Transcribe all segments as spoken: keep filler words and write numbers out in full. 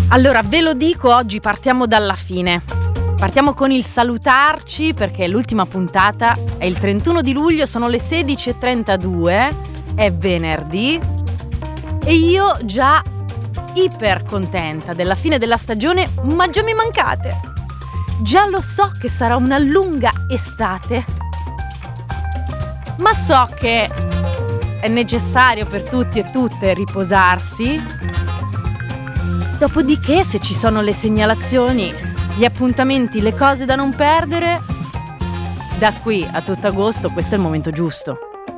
Allora, ve lo dico, oggi partiamo dalla fine. Partiamo con il salutarci perché l'ultima puntata è il trentuno di luglio, sono le sedici e trentadue, è venerdì e io già iper contenta della fine della stagione, ma già mi mancate. Già lo so che sarà una lunga estate, ma so che è necessario per tutti e tutte riposarsi. Dopodiché, se ci sono le segnalazioni, gli appuntamenti, le cose da non perdere, da qui a tutto agosto questo è il momento giusto.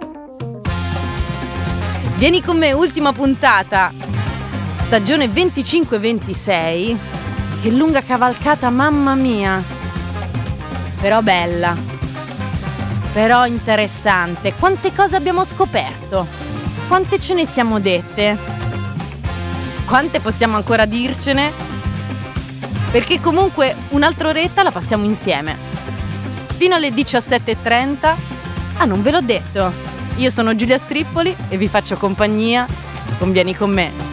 Vieni con me, ultima puntata, stagione venticinque ventisei. Che lunga cavalcata, mamma mia. Però bella, però interessante. Quante cose abbiamo scoperto, quante ce ne siamo dette, quante possiamo ancora dircene, perché comunque un'altra oretta la passiamo insieme fino alle diciassette e trenta. Ah, non ve l'ho detto, io sono Giulia Strippoli e vi faccio compagnia con Vieni con me.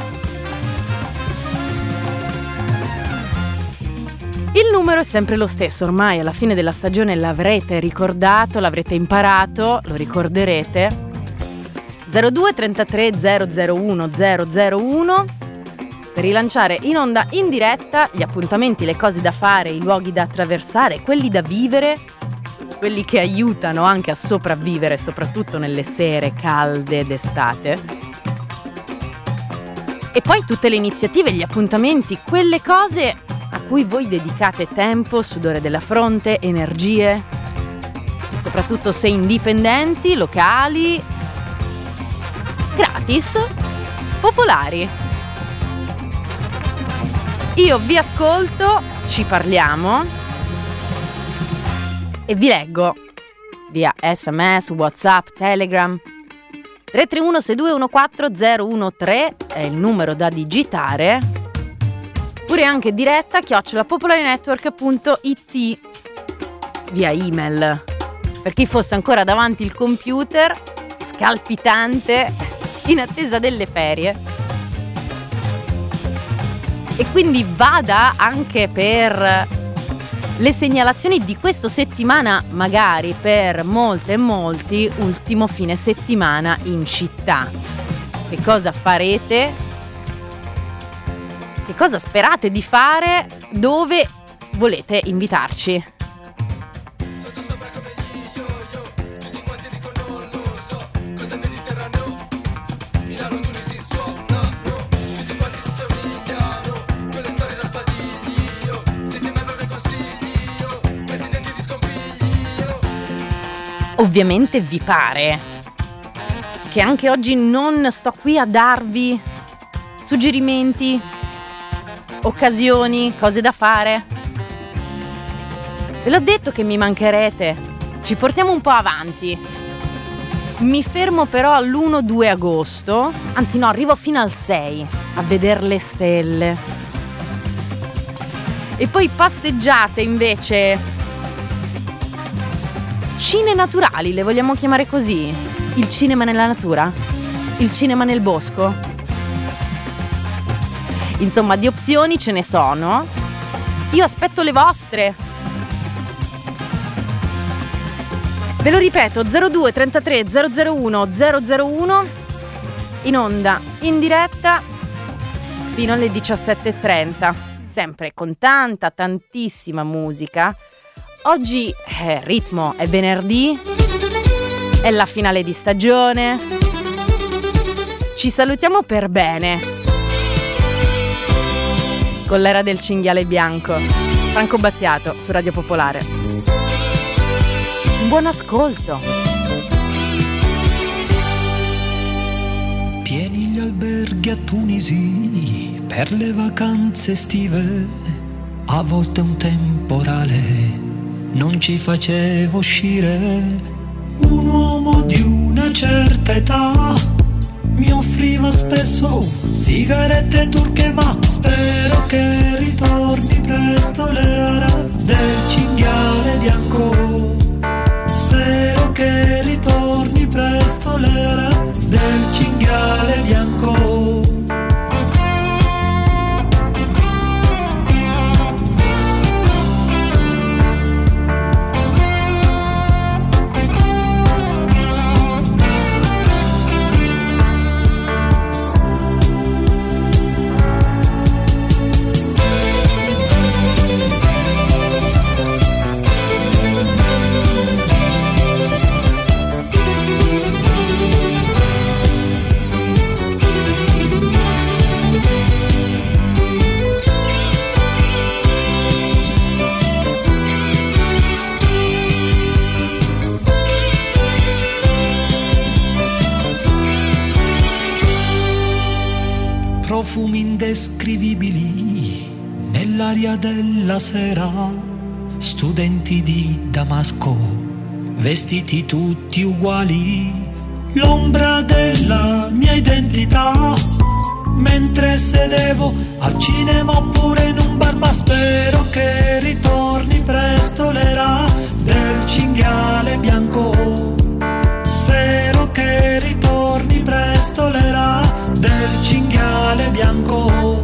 Il numero è sempre lo stesso, ormai alla fine della stagione l'avrete ricordato, l'avrete imparato, lo ricorderete. zero due trentatré zero zero uno zero zero uno per rilanciare in onda in diretta gli appuntamenti, le cose da fare, i luoghi da attraversare, quelli da vivere, quelli che aiutano anche a sopravvivere, soprattutto nelle sere calde d'estate. E poi tutte le iniziative, gli appuntamenti, quelle cose a cui voi dedicate tempo, sudore della fronte, energie, soprattutto se indipendenti, locali, gratis, popolari. Io vi ascolto, ci parliamo e vi leggo via sms, whatsapp, telegram. Tre tre uno sei due uno quattro zero uno tre è il numero da digitare, oppure anche diretta chiocciola popolarinetwork punto it via email, per chi fosse ancora davanti il computer scalpitante in attesa delle ferie. E quindi vada anche per le segnalazioni di questa settimana, magari per molte e molti ultimo fine settimana in città. Che cosa farete? Che cosa sperate di fare? Dove volete invitarci? Ovviamente vi pare che anche oggi non sto qui a darvi suggerimenti, occasioni, cose da fare. Ve l'ho detto che mi mancherete, ci portiamo un po' avanti. Mi fermo però all'uno due agosto, anzi no, arrivo fino al sei a vedere le stelle. E poi passeggiate invece cine naturali, le vogliamo chiamare così? Il cinema nella natura? Il cinema nel bosco? Insomma, di opzioni ce ne sono. Io aspetto le vostre. Ve lo ripeto, zero due trentatré zero zero uno zero zero uno in onda, in diretta fino alle diciassette e trenta, sempre con tanta, tantissima musica. Oggi eh, ritmo, è venerdì, è la finale di stagione, ci salutiamo per bene con l'era del cinghiale bianco. Franco Battiato su Radio Popolare. Buon ascolto. Pieni gli alberghi a Tunisi per le vacanze estive, a volte un temporale non ci faceva uscire. Un uomo di una certa età mi offriva spesso sigarette turche, ma spero che ritorni presto l'era del cinghiale bianco. Spero che ritorni presto l'era del cinghiale bianco. profumi indescrivibili nell'aria della sera, studenti di Damasco, vestiti tutti uguali, l'ombra della mia identità, mentre sedevo al cinema oppure in un bar, ma spero che ritorni presto l'era del cinghiale bianco, spero che ritorni presto l'era del cinghiale bianco.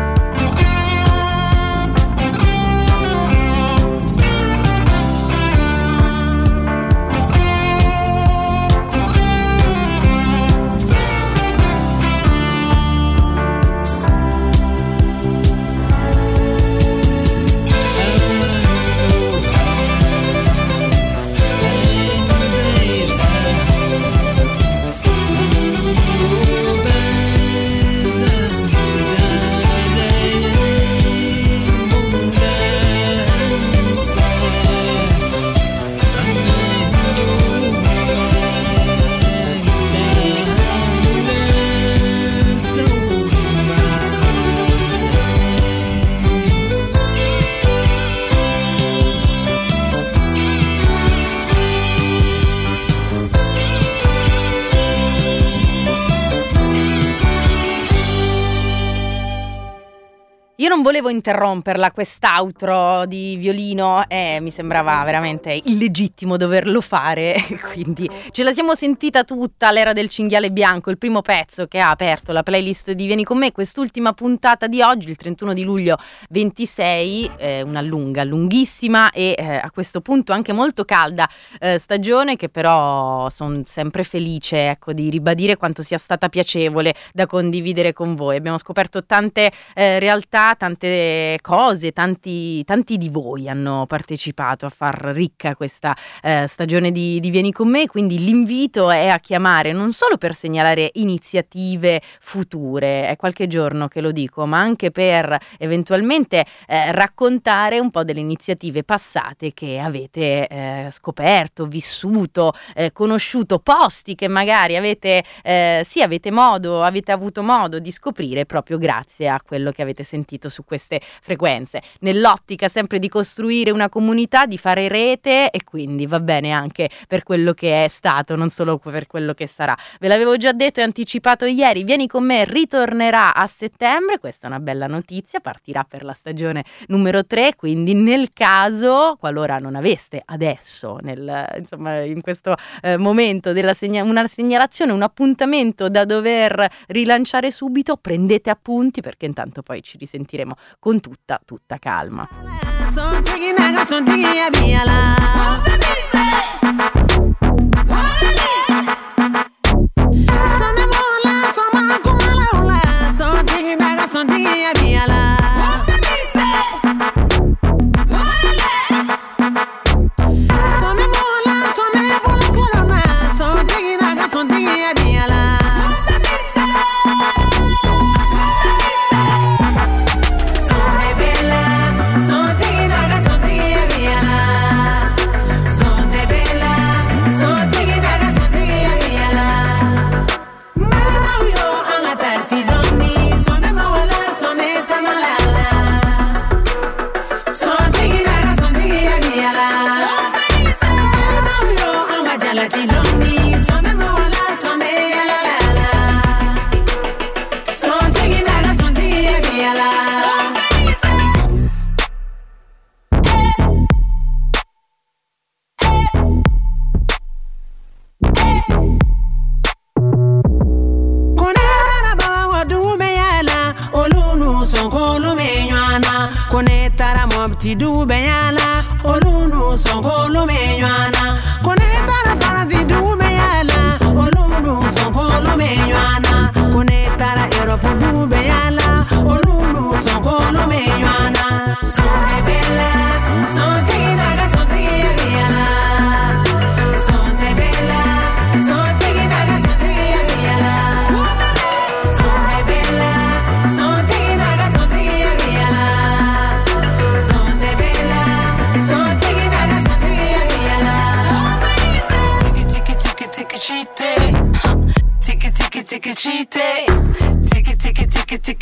Io non volevo interromperla quest'outro di violino e mi sembrava veramente illegittimo doverlo fare, quindi ce la siamo sentita tutta, l'era del cinghiale bianco, il primo pezzo che ha aperto la playlist di Vieni con me, quest'ultima puntata di oggi, il trentuno di luglio ventisei, eh, una lunga, lunghissima e eh, a questo punto anche molto calda eh, stagione, che però sono sempre felice, ecco, di ribadire quanto sia stata piacevole da condividere con voi. Abbiamo scoperto tante eh, realtà, tante cose, tanti, tanti di voi hanno partecipato a far ricca questa eh, stagione di, di Vieni con me, quindi l'invito è a chiamare non solo per segnalare iniziative future, è qualche giorno che lo dico, ma anche per eventualmente eh, raccontare un po' delle iniziative passate che avete eh, scoperto, vissuto, eh, conosciuto, posti che magari avete eh, sì avete modo, avete avuto modo di scoprire proprio grazie a quello che avete sentito su queste frequenze, nell'ottica sempre di costruire una comunità, di fare rete, e quindi va bene anche per quello che è stato, non solo per quello che sarà. Ve l'avevo già detto e anticipato ieri, Vieni con me ritornerà a settembre, questa è una bella notizia, partirà per la stagione numero tre, quindi nel caso, qualora non aveste adesso, nel, insomma in questo eh, momento della segna- una segnalazione, un appuntamento da dover rilanciare subito, prendete appunti, perché intanto poi ci risentiremo con tutta, tutta calma.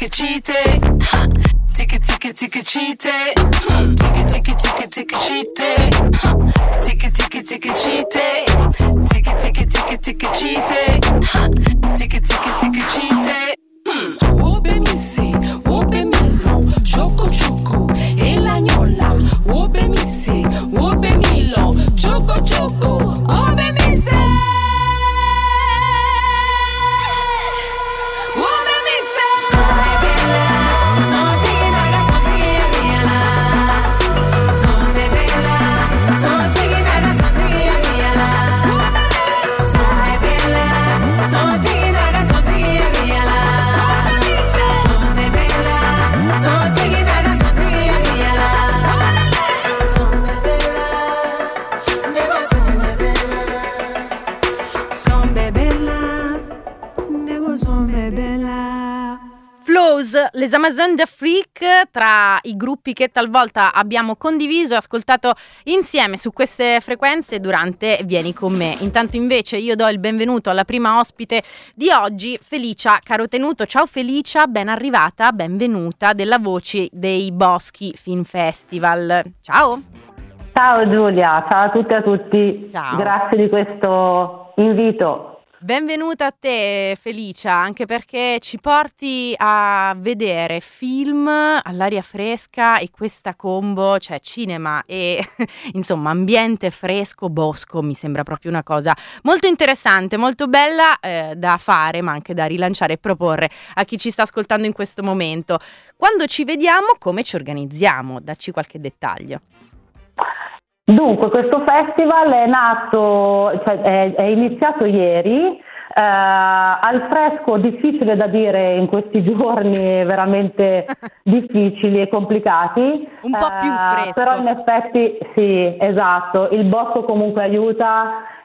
ticka cheaty. Ticka ticka ticka cheaty. Ticka ticka ticka ticka cheaty. Ticka ticka ticka cheaty. Ticka ticka ticka ticka cheaty. Ticka ticka ticka cheaty. Ube mi si, ube milo, choco choco e la gnolla. Ube mi si, ube milo, choco choco, ube mi si. Ube mi si. Sono bella, sono tiginaga, sono tiginaga. Sono bella, sono tiginaga, sono tiginaga. Sono bella, sono tiginaga, sono tiginaga. Sono bella, sono tiginaga, sono tiginaga. Sono bella, nego sono bella. Sono bella, nego sono bella. Flows, les Amazones d'Afrique, tra i gruppi che talvolta abbiamo condiviso e ascoltato insieme su queste frequenze durante Vieni con me. Intanto invece io do il benvenuto alla prima ospite di oggi, Felicia Carotenuto. Ciao Felicia, ben arrivata, benvenuta della Voci dei Boschi Film Festival. Ciao. Ciao Giulia, ciao a tutte e a tutti. Ciao. Grazie di questo invito. Benvenuta a te Felicia, anche perché ci porti a vedere film all'aria fresca e questa combo, cioè cinema e insomma ambiente fresco, bosco, mi sembra proprio una cosa molto interessante, molto bella eh, da fare, ma anche da rilanciare e proporre a chi ci sta ascoltando in questo momento. Quando ci vediamo, come ci organizziamo? Dacci qualche dettaglio. Dunque, questo festival è nato, cioè è, è iniziato ieri, eh, al fresco, difficile da dire in questi giorni veramente difficili e complicati. Un po' più fresco. Eh, però in effetti sì, esatto, il bosco comunque aiuta,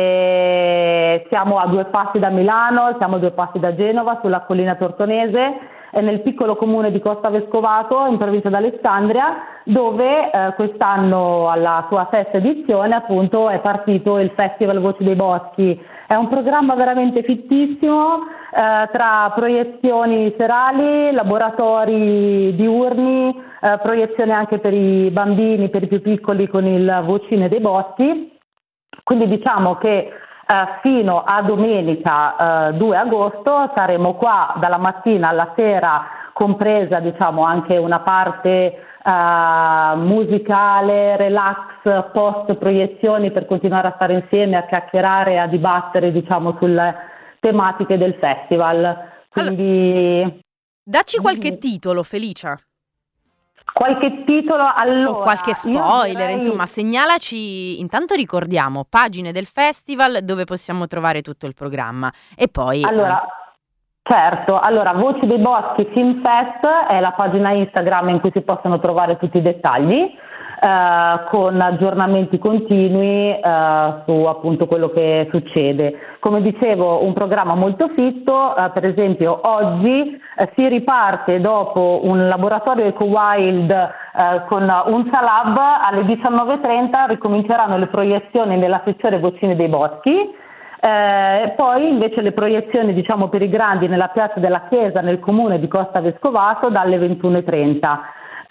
e siamo a due passi da Milano, siamo a due passi da Genova, sulla collina tortonese, nel piccolo comune di Costa Vescovato, in provincia d'Alessandria, dove eh, quest'anno alla sua sesta edizione appunto è partito il Festival Voci dei Boschi. È un programma veramente fittissimo, eh, tra proiezioni serali, laboratori diurni, eh, proiezioni anche per i bambini, per i più piccoli con il Vocine dei Boschi. Quindi diciamo che Uh, fino a domenica uh, due agosto saremo qua dalla mattina alla sera, compresa diciamo anche una parte uh, musicale, relax, post proiezioni, per continuare a stare insieme, a chiacchierare, a dibattere diciamo sulle tematiche del festival. Quindi allora, dacci qualche titolo, Felicia. Qualche titolo, allora, o qualche spoiler, direi... insomma, segnalaci. Intanto ricordiamo pagine del festival dove possiamo trovare tutto il programma e poi allora certo, allora Voci dei Boschi Film Fest è la pagina Instagram in cui si possono trovare tutti i dettagli, eh, con aggiornamenti continui eh, su appunto quello che succede. Come dicevo, un programma molto fitto, eh, per esempio oggi eh, si riparte dopo un laboratorio EcoWild eh, con un Salab, alle diciannove e trenta ricominceranno le proiezioni nella sezione Vocine dei Boschi. Eh, poi invece le proiezioni diciamo per i grandi nella piazza della Chiesa nel comune di Costa Vescovato dalle ventuno e trenta.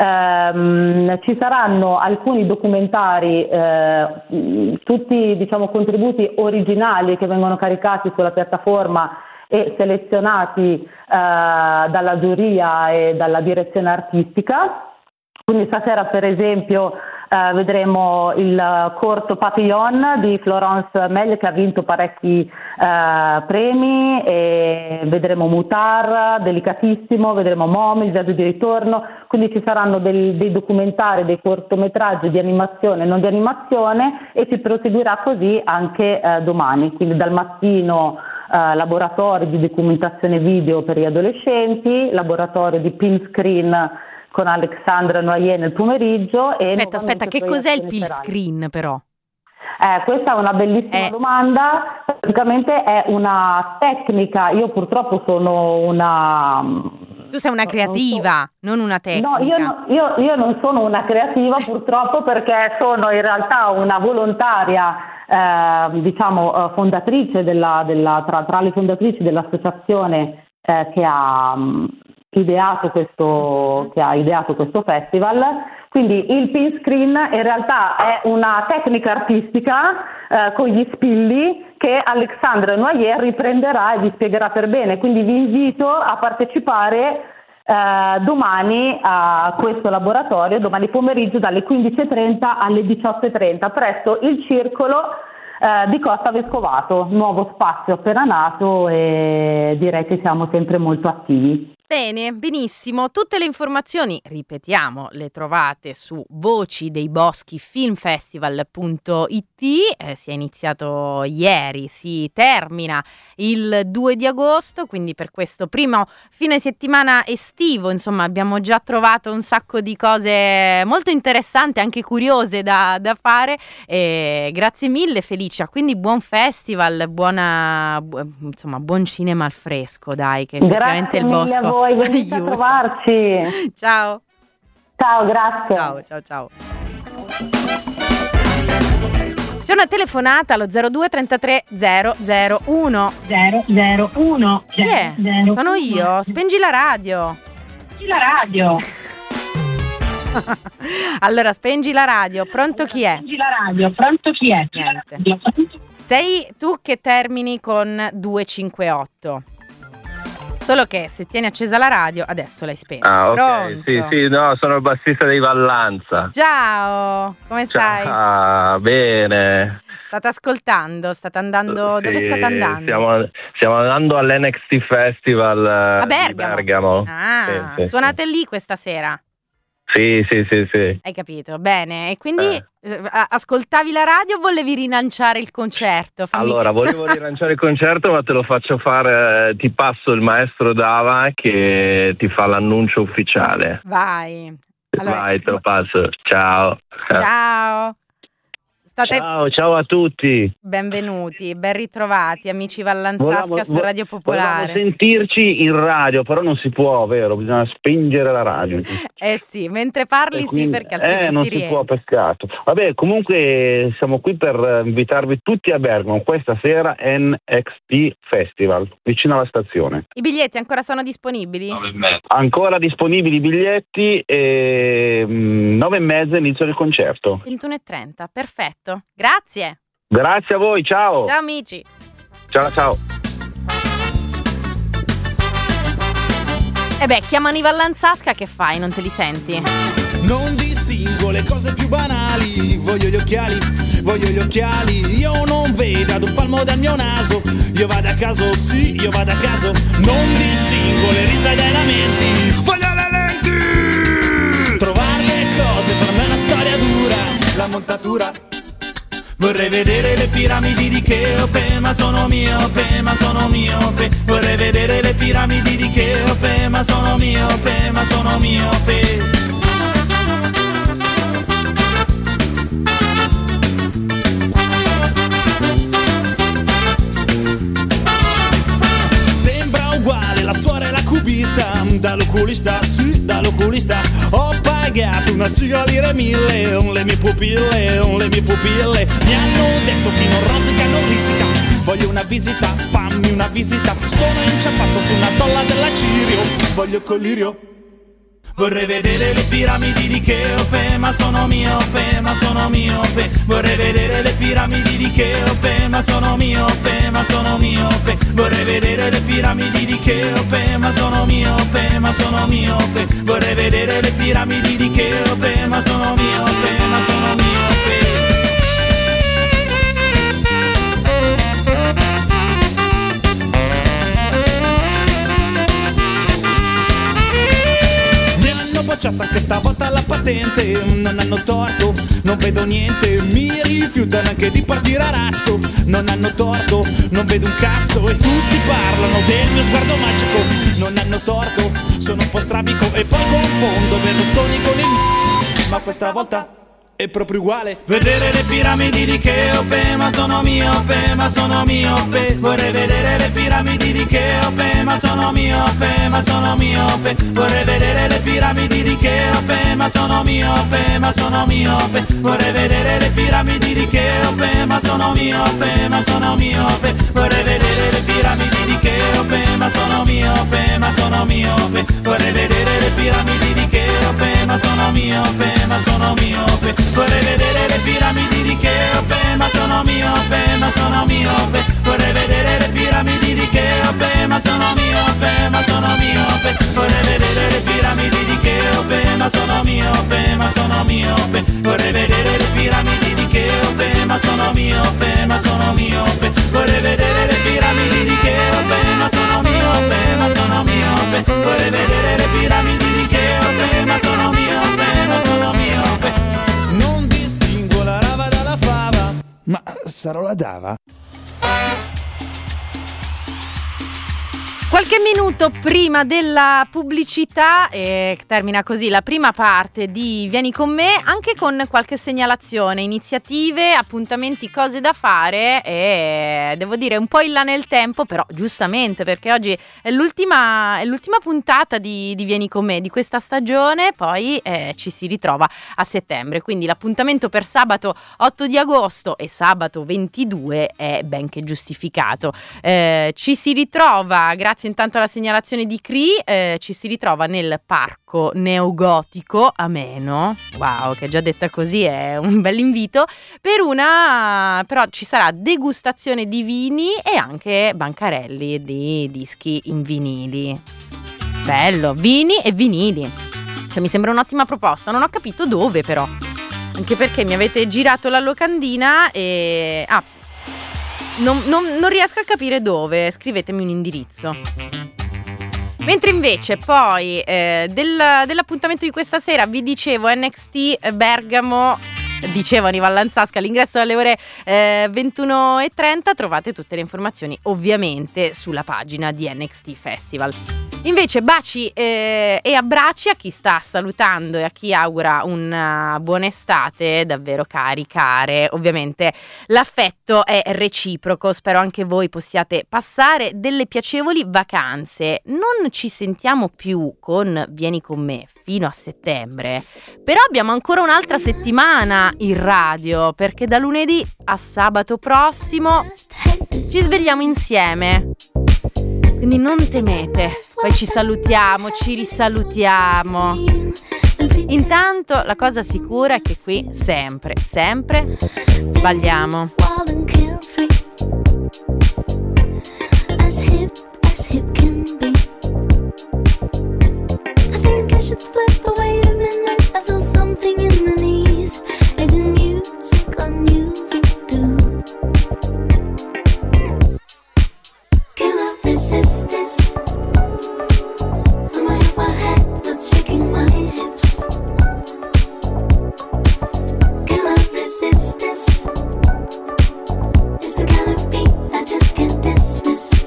Eh, ci saranno alcuni documentari, eh, tutti diciamo contributi originali che vengono caricati sulla piattaforma e selezionati eh, dalla giuria e dalla direzione artistica. Quindi stasera per esempio eh, vedremo il corto Papillon di Florence Meille che ha vinto parecchi eh, premi, e vedremo Mutar, delicatissimo, vedremo Mom, il viaggio di ritorno, quindi ci saranno dei, dei documentari, dei cortometraggi di animazione e non di animazione, e si proseguirà così anche eh, domani, quindi dal mattino eh, laboratori di documentazione video per gli adolescenti, laboratorio di Pin Screen con Alexandra Noyer nel pomeriggio. E aspetta, aspetta, che cos'è il pill serali. Screen però? Eh, questa è una bellissima eh. domanda, praticamente è una tecnica, io purtroppo sono una... Tu sei una creativa, non, so... non una tecnica. No, io, no, io, io non sono una creativa purtroppo, perché sono in realtà una volontaria, eh, diciamo, eh, fondatrice della, della tra, tra le fondatrici dell'associazione eh, che ha... ideato questo, che ha ideato questo festival. Quindi il pin screen in realtà è una tecnica artistica eh, con gli spilli che Alexandre Noyer riprenderà e vi spiegherà per bene. Quindi vi invito a partecipare eh, domani a questo laboratorio, domani pomeriggio dalle quindici e trenta alle diciotto e trenta presso il circolo eh, di Costa Vescovato, nuovo spazio appena nato e direi che siamo sempre molto attivi. Bene, benissimo. Tutte le informazioni, ripetiamo, le trovate su voci dei boschi filmfestival punto it. Eh, si è iniziato ieri, si termina il due di agosto, quindi per questo primo fine settimana estivo, insomma, abbiamo già trovato un sacco di cose molto interessanti, anche curiose da, da fare. E grazie mille Felicia, quindi buon festival, buona, bu- insomma, buon cinema al fresco, dai, che effettivamente il bosco. Grazie mille a voi, venite a trovarci. Ciao. Ciao, grazie. Ciao, ciao, ciao. C'è una telefonata allo zero due trentatré zero zero uno. zero zero uno. Chi è? Sono io. Spengi la radio. Spengi la radio. Allora, spengi la radio. Pronto chi è? Spengi la radio. Pronto chi è? Niente. Sei tu che termini con duecentocinquantotto. Solo che se tieni accesa la radio, adesso l'hai spenta. Ah, ok. Pronto? Sì, sì, no, sono il bassista dei Vallanza. Ciao, come stai? Ah, bene. State ascoltando? State andando? Sì, Dove state andando? Stiamo, stiamo andando all'N X T Festival A di Bergamo. Bergamo. Ah, Sì, sì, suonate lì questa sera? Sì, sì, sì, sì. Hai capito, bene. E quindi Eh. eh, ascoltavi la radio o volevi rilanciare il concerto? Fammi Allora, ca- volevo rilanciare il concerto, ma te lo faccio fare, ti passo il maestro Dava che ti fa l'annuncio ufficiale. Vai. Allora, Vai, te lo passo. Ciao. ciao. State Ciao, ciao a tutti. benvenuti, ben ritrovati, amici Vallanzasca Volevamo- su Radio Popolare. Volevamo sentirci in radio, però non si può, vero? Bisogna spingere la radio. Eh sì, mentre parli E quindi- sì, perché altrimenti Eh, non si rientri. può, peccato. Vabbè, comunque siamo qui per invitarvi tutti a Bergamo questa sera N X T Festival, vicino alla stazione. I biglietti ancora sono disponibili? Ancora disponibili i biglietti e mm, nove e mezza inizio del concerto. ventuno e trenta, perfetto. Grazie. Grazie a voi, ciao. Ciao amici. Ciao, ciao. E beh, chiamano i Vallanzasca, che fai? Non te li senti? Non distingo le cose più banali. Voglio gli occhiali, voglio gli occhiali. Io non vedo ad un palmo dal mio naso. Io vado a caso, sì, io vado a caso. Non distingo le risa dai lamenti. Voglio le lenti. Trovare le cose per me è una storia dura. La montatura. Vorrei vedere le piramidi di Cheope, ma sono miope, ma sono miope. Vorrei vedere le piramidi di Cheope, ma sono miope, ma sono miope. Sembra uguale la suora e la cubista, dall'oculista, sì, dall'oculista. Ho pagato una siga lire mille, un le mie pupille, un le mie pupille. Mi hanno detto chi non rosica non risica. Voglio una visita, fammi una visita. Sono inciampato su una tolla della Cirio. Voglio collirio. Vorrei vedere le piramidi di Cheope, ma sono miope, ma sono miope. Vorrei vedere le piramidi di Cheope, ma sono miope, ma sono miope. Vorrei vedere le piramidi di Cheope, ma sono miope, ma sono miope. Vorrei vedere le piramidi di Cheope, ma sono miope, ma sono miope. Bocciata anche stavolta la patente, non hanno torto, non vedo niente, mi rifiutano anche di partire a razzo, non hanno torto, non vedo un cazzo e tutti parlano del mio sguardo magico, non hanno torto, sono un po' strabico e poi confondo Berlusconi con il ma questa volta è proprio uguale. Vedere le piramidi di Cheope, ma sono miope, ma sono miope. Vorrei vedere le piramidi di Cheope, ma sono miope, ma sono miope. Vorrei vedere le piramidi di Cheope, ma sono miope, ma sono miope. Vorrei vedere le piramidi di Cheope, ma sono miope, ma sono miope. Vorrei vedere le piramidi di Cheope, ma sono miope, ma sono miope. Vorrei vedere le piramidi di Cheope, ma sono miope, ma sono miope. Vorrei vedere le piramidi di Cheope, ma sono miope, ma sono miope. Vorrei vedere le piramidi di Cheope, ma sono miope, ma sono miope. Vorrei vedere le piramidi di Cheope, ma sono miope, ma sono miope. Vorrei vedere le piramidi di Cheope, ma sono miope, ma sono miope. Vorrei vedere le piramidi di Cheope, ma sono miope, ma sono miope. Vorrei vedere le piramidi di Cheope, ma sono miope, ma sono miope. Non distingo la rava dalla fava, ma sarò la dava. Qualche minuto prima della pubblicità eh, termina così la prima parte di Vieni con me, anche con qualche segnalazione, iniziative, appuntamenti, cose da fare e devo dire un po' in là nel tempo, però giustamente perché oggi è l'ultima, è l'ultima puntata di, di Vieni con me di questa stagione, poi eh, ci si ritrova a settembre, quindi l'appuntamento per sabato otto di agosto e sabato ventidue è ben che giustificato. Eh, ci si ritrova, grazie intanto alla segnalazione di Cri, eh, ci si ritrova nel parco neogotico ameno, wow, che già detta così è un bel invito, per una, però ci sarà degustazione di vini e anche bancarelli di dischi in vinili. Bello, vini e vinili, cioè mi sembra un'ottima proposta, non ho capito dove però, anche perché mi avete girato la locandina e... ah, Non, non, non riesco a capire dove, scrivetemi un indirizzo. Mentre invece poi eh, del, dell'appuntamento di questa sera vi dicevo N X T Bergamo, dicevano i Vallanzasca, all'ingresso alle ore eh, ventuno e trenta, trovate tutte le informazioni ovviamente sulla pagina di N X T Festival. Invece baci eh, e abbracci a chi sta salutando e a chi augura una buona estate, davvero cari, care. Ovviamente l'affetto è reciproco, spero anche voi possiate passare delle piacevoli vacanze. Non ci sentiamo più con Vieni con me fino a settembre, però abbiamo ancora un'altra settimana in radio, perché da lunedì a sabato prossimo ci svegliamo insieme. Quindi non temete, poi ci salutiamo, ci risalutiamo. Intanto la cosa sicura è che qui sempre, sempre sbagliamo. Resist this. I might have my head that's shaking my hips. Can I resist this? It's the kind of beat I just can't dismiss.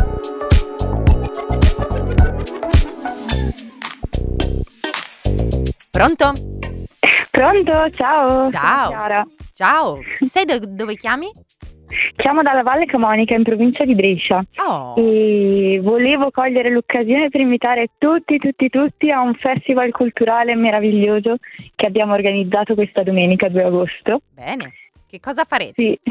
Pronto? Pronto, ciao. Ciao. Chiara. Ciao. Sei da dove chiami? Chiamo dalla Valle Camonica in provincia di Brescia. Oh. E volevo cogliere l'occasione per invitare tutti, tutti, tutti a un festival culturale meraviglioso che abbiamo organizzato questa domenica due agosto. Bene. Che cosa farete? Sì.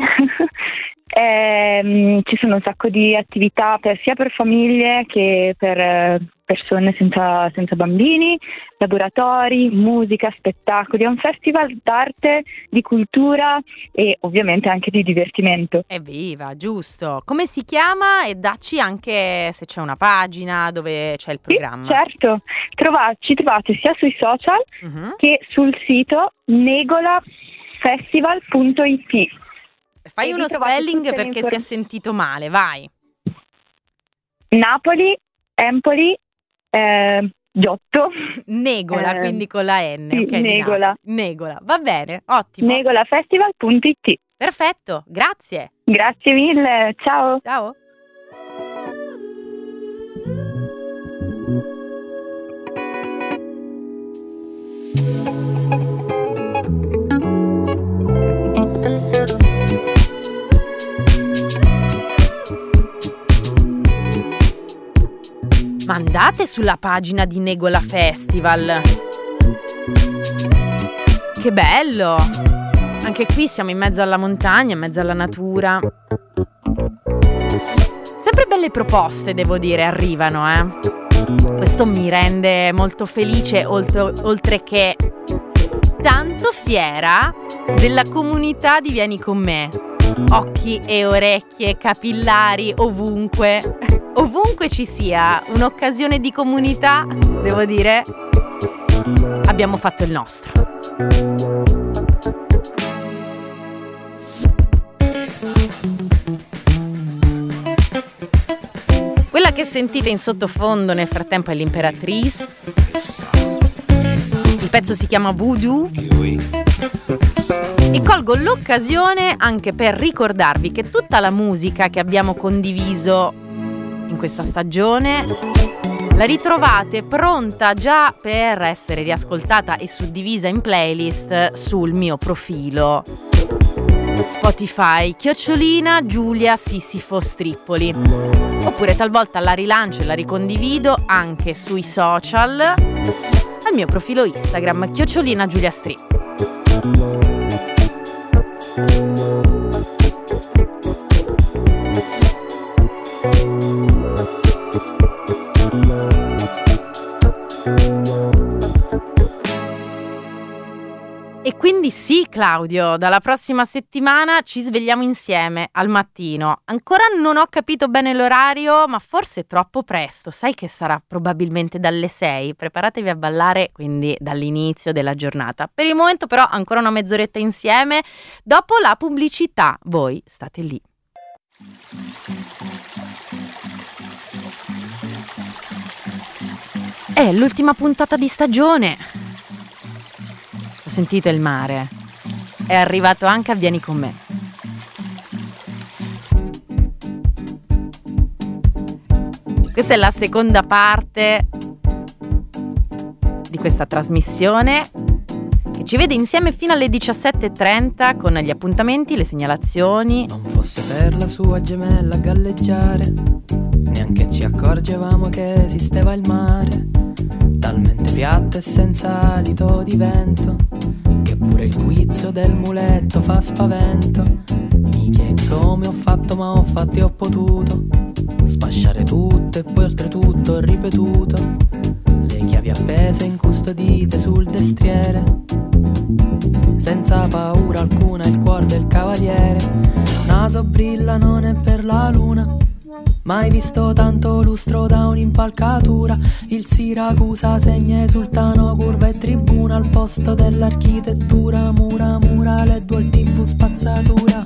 eh, ci sono un sacco di attività per, sia per famiglie che per eh, persone senza, senza bambini, laboratori, musica, spettacoli. È un festival d'arte, di cultura e ovviamente anche di divertimento. Evviva, giusto. Come si chiama? E dacci anche se c'è una pagina dove c'è il programma. Sì, certo, Trova- ci trovate sia sui social uh-huh. che sul sito negolafestival punto it. Fai uno spelling perché si è sentito male, vai. Napoli, Empoli, eh, Giotto. Negola, eh, quindi con la N. Sì, okay, Negola. Negola, va bene, ottimo. negolafestival punto it. Perfetto, grazie. Grazie mille, ciao. Ciao. sulla pagina di Negola Festival. Che bello! Anche qui siamo in mezzo alla montagna, in mezzo alla natura. Sempre belle proposte, devo dire, arrivano, eh. Questo mi rende molto felice, oltre, oltre che tanto fiera della comunità di Vieni con me. Occhi e orecchie capillari ovunque, ovunque ci sia un'occasione di comunità, devo dire, abbiamo fatto il nostro. Quella che sentite in sottofondo nel frattempo è l'Imperatrice. Il pezzo si chiama Voodoo. E colgo l'occasione anche per ricordarvi che tutta la musica che abbiamo condiviso in questa stagione la ritrovate pronta già per essere riascoltata e suddivisa in playlist sul mio profilo Spotify, chiocciolina Giulia Sissifo Strippoli. Oppure talvolta la rilancio e la ricondivido anche sui social al mio profilo Instagram, chiocciolina Giulia Stri. E quindi sì, Claudio, dalla prossima settimana ci svegliamo insieme al mattino. Ancora non ho capito bene l'orario, ma forse è troppo presto. Sai che sarà probabilmente dalle sei. Preparatevi a ballare, quindi dall'inizio della giornata. Per il momento però ancora una mezz'oretta insieme. Dopo la pubblicità, voi state lì. È l'ultima puntata di stagione. Ho sentito il mare. È arrivato anche a Vieni con me. Questa è la seconda parte di questa trasmissione che ci vede insieme fino alle diciassette e trenta con gli appuntamenti, le segnalazioni. Non fosse per la sua gemella a galleggiare, neanche ci accorgevamo che esisteva il mare, talmente piatto e senza alito di vento, che pure il guizzo del muletto fa spavento. Mi chiedi come ho fatto, ma ho fatto e ho potuto spasciare tutto e poi oltretutto ho ripetuto le chiavi appese incustodite sul destriere, senza paura alcuna il cuor del cavaliere. Naso brilla non è per la luna, mai visto tanto lustro da un'impalcatura. Il Siracusa segna esultano curva e tribuna, al posto dell'architettura mura mura le due il tipo spazzatura.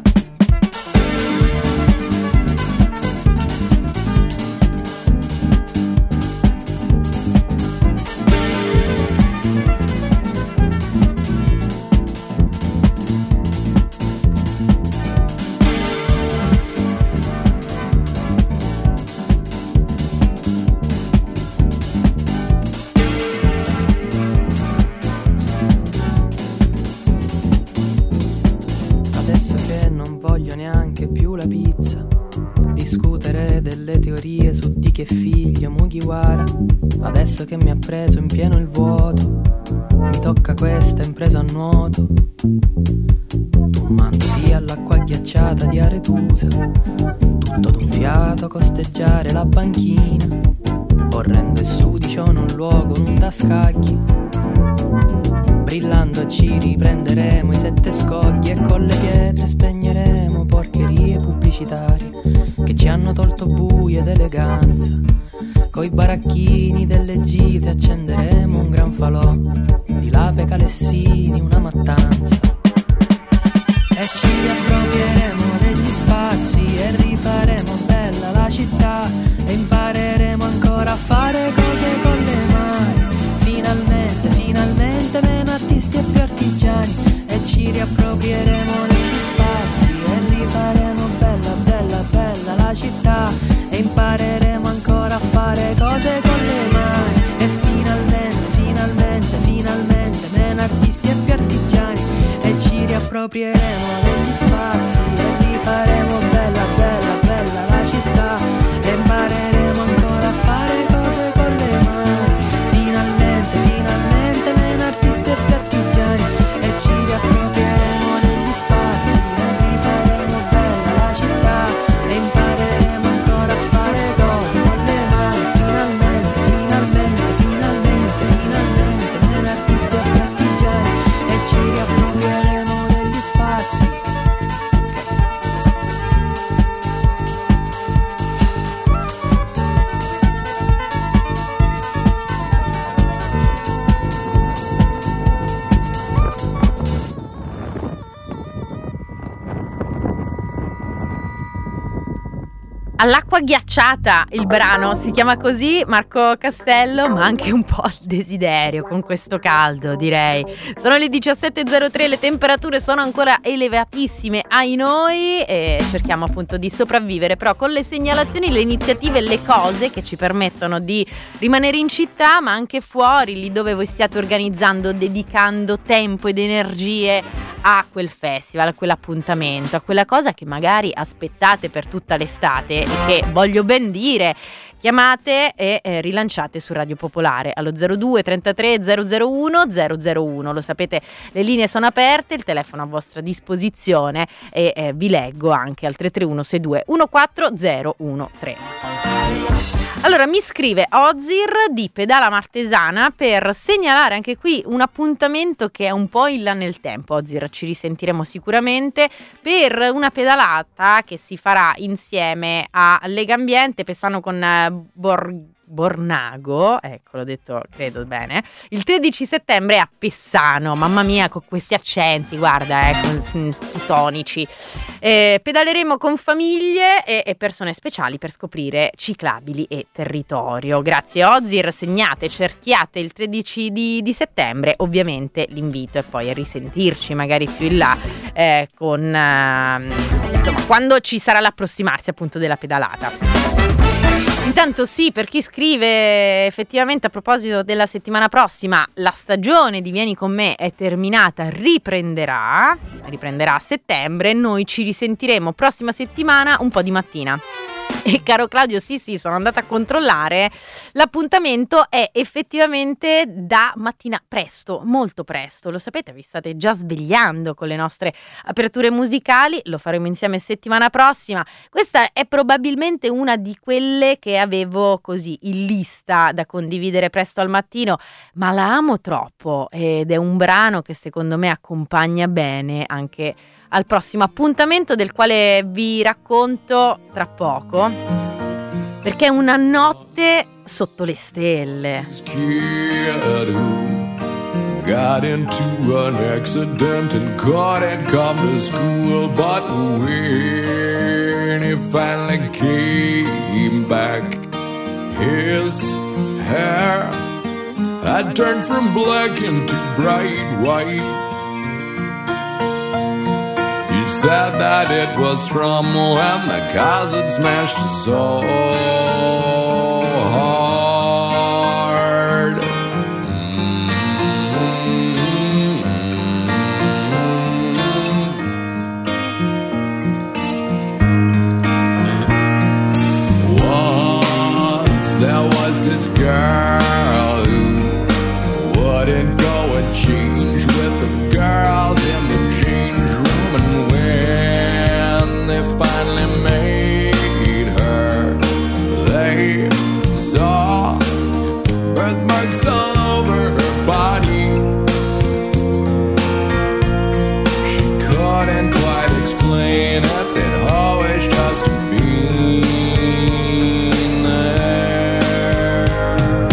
Adesso che mi ha preso in pieno il vuoto, mi tocca questa impresa a nuoto. Tu manti all'acqua ghiacciata di Aretusa, tutto d'un fiato a costeggiare la banchina, orrendo e sudicio in un luogo, in un tascacchi. Brillando ci riprenderemo i sette scogli e con le pietre spegneremo porcherie pubblicitarie che ci hanno tolto buio ed eleganza. Coi baracchini delle gite accenderemo un gran falò di lave calessini, una mattanza. E ci riapproprieremo degli spazi e rifaremo bella la città e impareremo ancora a fare cose con le mani. Finalmente, finalmente meno artisti e più artigiani. E ci riapproprieremo degli spazi e rifaremo bella, bella, bella la città e impareremo ancora a fare cose con le mani. E finalmente, finalmente, finalmente meno artisti e più artigiani. E ci riapproprieremo degli spazi e rifaremo bella, bella, bella la città e impareremo ancora a fare cose con le mani. All'acqua ghiacciata il brano, si chiama così, Marco Castello, ma anche un po' il desiderio con questo caldo, direi. Sono le diciassette e zero tre, le temperature sono ancora elevatissime ai noi e cerchiamo appunto di sopravvivere, però con le segnalazioni, le iniziative, le cose che ci permettono di rimanere in città, ma anche fuori, lì dove voi stiate organizzando, dedicando tempo ed energie a quel festival, a quell'appuntamento, a quella cosa che magari aspettate per tutta l'estate e che, voglio ben dire, chiamate e eh, rilanciate su Radio Popolare allo zero due trentatré zero zero uno zero zero uno. Lo sapete, le linee sono aperte, il telefono a vostra disposizione e eh, vi leggo anche al tre tre uno sei due uno quattro zero uno tre. Allora, mi scrive Ozir di Pedala Martesana per segnalare anche qui un appuntamento che è un po' in là nel tempo. Ozir, ci risentiremo sicuramente per una pedalata che si farà insieme a Legambiente, Pessano con Borg Bornago, ecco, l'ho detto, credo bene, il tredici settembre a Pessano. Mamma mia, con questi accenti, guarda, eh, con sti tonici. Eh, pedaleremo con famiglie e, e persone speciali per scoprire ciclabili e territorio. Grazie Ozir, segnate, cerchiate il tredici di, di settembre, ovviamente l'invito è poi a risentirci magari più in là eh, con eh, insomma, quando ci sarà l'approssimarsi appunto della pedalata. Intanto sì, per chi scrive, effettivamente a proposito della settimana prossima, la stagione di Vieni con me è terminata, riprenderà, riprenderà a settembre, noi ci risentiremo prossima settimana un po' di mattina. E caro Claudio, sì sì, sono andata a controllare, l'appuntamento è effettivamente da mattina presto, molto presto, lo sapete, vi state già svegliando con le nostre aperture musicali, lo faremo insieme settimana prossima. Questa è probabilmente una di quelle che avevo così in lista da condividere presto al mattino, ma la amo troppo ed è un brano che secondo me accompagna bene anche al prossimo appuntamento, del quale vi racconto tra poco, perché è una notte sotto le stelle. Got into an accident and couldn't come to school, but when he finally came back, his hair had turned from black into bright white. He said that it was from when the cars had smashed his soul hard. Once there was this girl who wouldn't go and change with the girls in the change room. Finally made her, they saw birthmarks all over her body. She couldn't quite explain it, they'd always just been there.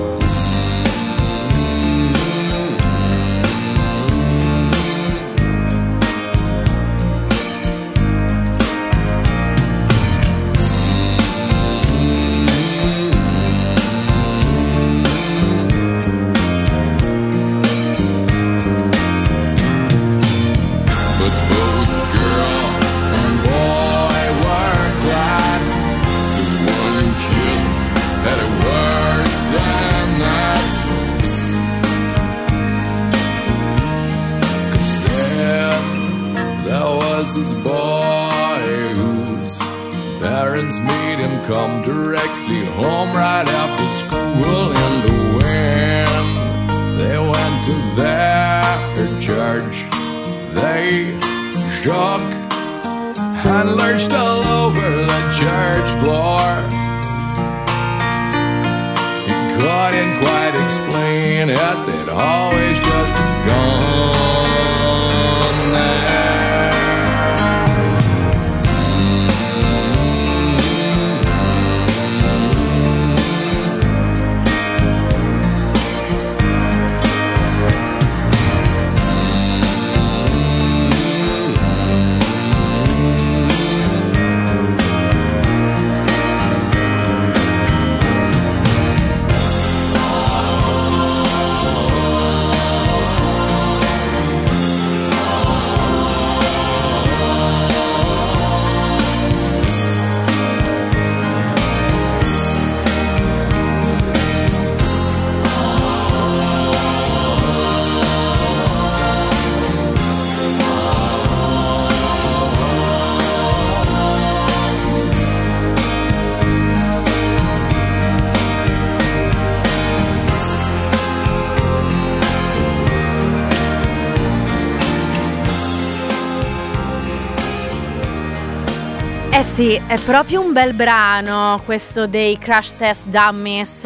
This boy whose parents made him come directly home right after school, and when they went to their church, they shook and lurched all over the church floor. He couldn't quite explain it, they'd always just gone there. Eh sì, è proprio un bel brano questo dei Crash Test Dummies.